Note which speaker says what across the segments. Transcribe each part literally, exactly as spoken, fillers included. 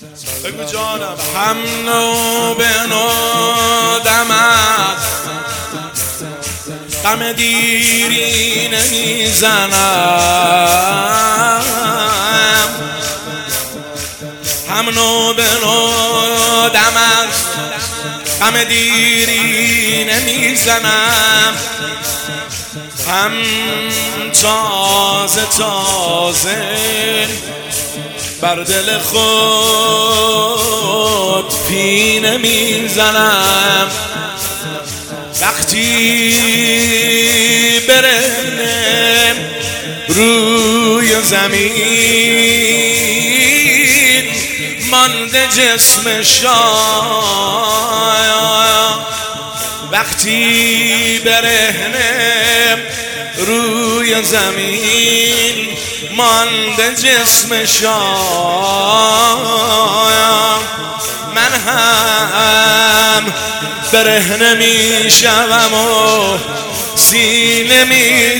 Speaker 1: بگو جانم. هم نو به نو دم از غم دیری نمیزنم، هم نو به نو دم از غم دیری نمیزنم، هم تازه تازه بر دل خود پینه میزنم. وقتی برهنه روی زمین مانده جسم شایم، وقتی برهنه روی زمین مانده جسم شایم، من هم برهنه می شوم و سینه می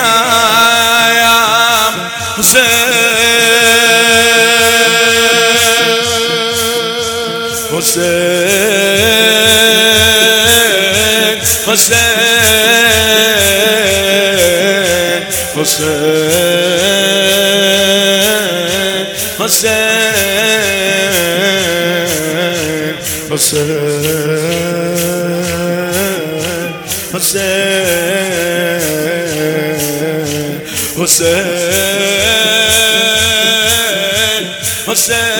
Speaker 1: زنم. حسین حسین حسین حسین حسین حسین حسین حسین حسین